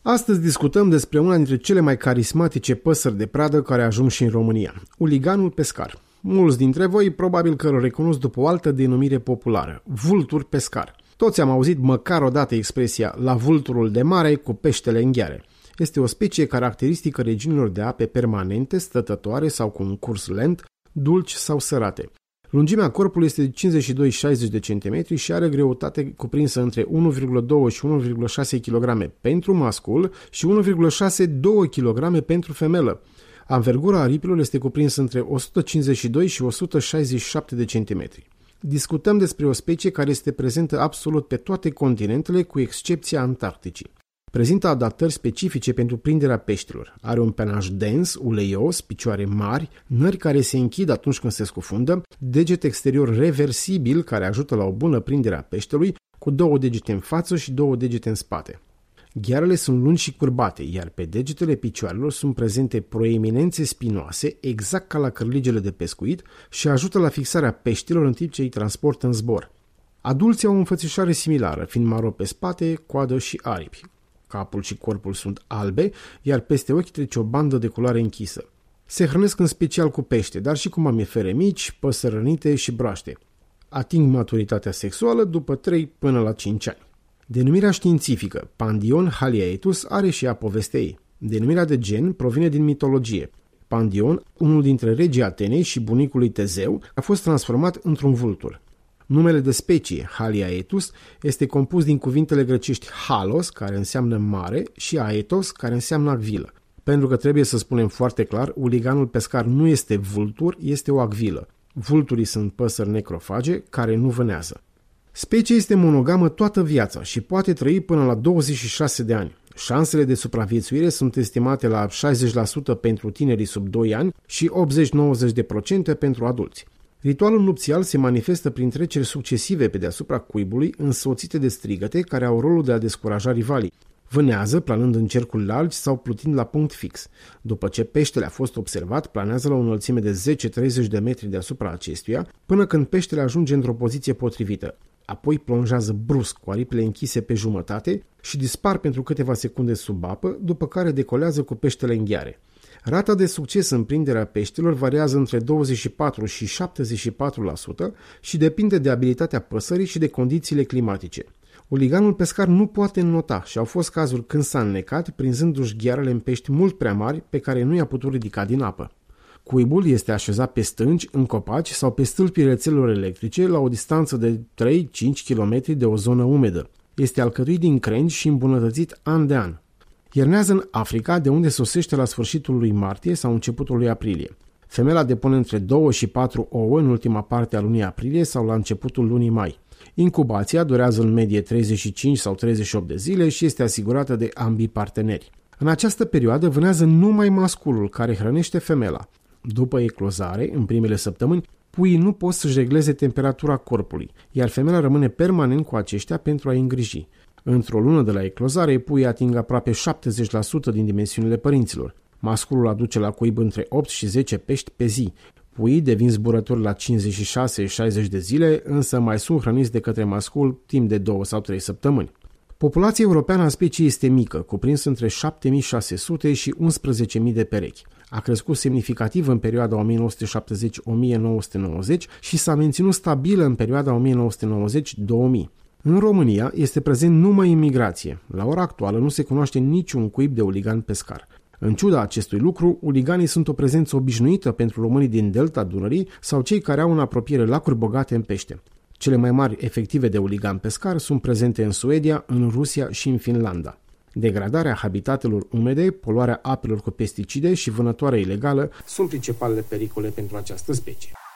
Astăzi discutăm despre una dintre cele mai carismatice păsări de pradă care ajung și în România, uliganul pescar. Mulți dintre voi probabil că îl recunosc după o altă denumire populară, vultur pescar. Toți am auzit măcar o dată expresia la vulturul de mare cu peștele în gheare. Este o specie caracteristică regiunilor de ape permanente, stătătoare sau cu un curs lent, dulci sau sărate. Lungimea corpului este de 52-60 de cm și are greutate cuprinsă între 1,2 și 1,6 kg pentru mascul și 1,6-2 kg pentru femelă. Anvergura aripilor este cuprinsă între 152 și 167 de cm. Discutăm despre o specie care este prezentă absolut pe toate continentele, cu excepția Antarcticii. Prezintă adaptări specifice pentru prinderea peștilor. Are un penaj dens, uleios, picioare mari, nări care se închid atunci când se scufundă, deget exterior reversibil care ajută la o bună prindere a peștelui, cu 2 degete în față și 2 degete în spate. Ghearele sunt lungi și curbate, iar pe degetele picioarelor sunt prezente proeminențe spinoase, exact ca la cărligele de pescuit, și ajută la fixarea peștilor în timp ce îi transportă în zbor. Adulții au o înfățișare similară, fiind maro pe spate, coadă și aripi. Capul și corpul sunt albe, iar peste ochi trece o bandă de culoare închisă. Se hrănesc în special cu pește, dar și cu mamifere mici, păsări rănite și broaște. Ating maturitatea sexuală după 3 până la 5 ani. Denumirea științifică, Pandion haliaetus, are și ea povestea ei. Denumirea de gen provine din mitologie. Pandion, unul dintre regii Atenei și bunicul lui Tezeu, a fost transformat într-un vultur. Numele de specie, haliaetus, este compus din cuvintele grecești halos, care înseamnă mare, și aetos, care înseamnă acvilă. Pentru că trebuie să spunem foarte clar, uliganul pescar nu este vultur, este o acvilă. Vulturii sunt păsări necrofage care nu vânează. Specia este monogamă toată viața și poate trăi până la 26 de ani. Șansele de supraviețuire sunt estimate la 60% pentru tinerii sub 2 ani și 80-90% pentru adulți. Ritualul nupțial se manifestă prin treceri succesive pe deasupra cuibului, însoțite de strigăte care au rolul de a descuraja rivalii. Vânează planând în cercuri largi sau plutind la punct fix. După ce peștele a fost observat, planează la o înălțime de 10-30 de metri deasupra acestuia, până când peștele ajunge într-o poziție potrivită. Apoi plonjează brusc cu aripile închise pe jumătate și dispar pentru câteva secunde sub apă, după care decolează cu peștele în gheare. Rata de succes în prinderea peștilor variază între 24 și 74% și depinde de abilitatea păsării și de condițiile climatice. Uliganul pescar nu poate înnota și au fost cazuri când s-a înnecat, prinzându-și ghearele în pești mult prea mari pe care nu i-a putut ridica din apă. Cuibul este așezat pe stânci, în copaci sau pe stâlpii rețelelor electrice la o distanță de 3-5 km de o zonă umedă. Este alcătuit din crengi și îmbunătățit an de an. Iernează în Africa, de unde sosește la sfârșitul lui martie sau începutul lui aprilie. Femela depune între 2 și 4 ouă în ultima parte a lunii aprilie sau la începutul lunii mai. Incubația durează în medie 35 sau 38 de zile și este asigurată de ambii parteneri. În această perioadă vânează numai masculul, care hrănește femela. După eclozare, în primele săptămâni, puii nu pot să-și regleze temperatura corpului, iar femela rămâne permanent cu aceștia pentru a-i îngriji. Într-o lună de la eclozare, puii ating aproape 70% din dimensiunile părinților. Masculul aduce la cuib între 8 și 10 pești pe zi. Puii devin zburători la 56-60 de zile, însă mai sunt hrăniți de către mascul timp de 2 sau 3 săptămâni. Populația europeană a speciei este mică, cuprinsă între 7600 și 11.000 de perechi. A crescut semnificativ în perioada 1970-1990 și s-a menținut stabilă în perioada 1990-2000. În România este prezent numai în migrație. La ora actuală nu se cunoaște niciun cuib de uligan pescar. În ciuda acestui lucru, uliganii sunt o prezență obișnuită pentru românii din delta Dunării sau cei care au în apropiere lacuri bogate în pește. Cele mai mari efective de uligan pescar sunt prezente în Suedia, în Rusia și în Finlanda. Degradarea habitatelor umede, poluarea apelor cu pesticide și vânătoarea ilegală sunt principalele pericole pentru această specie.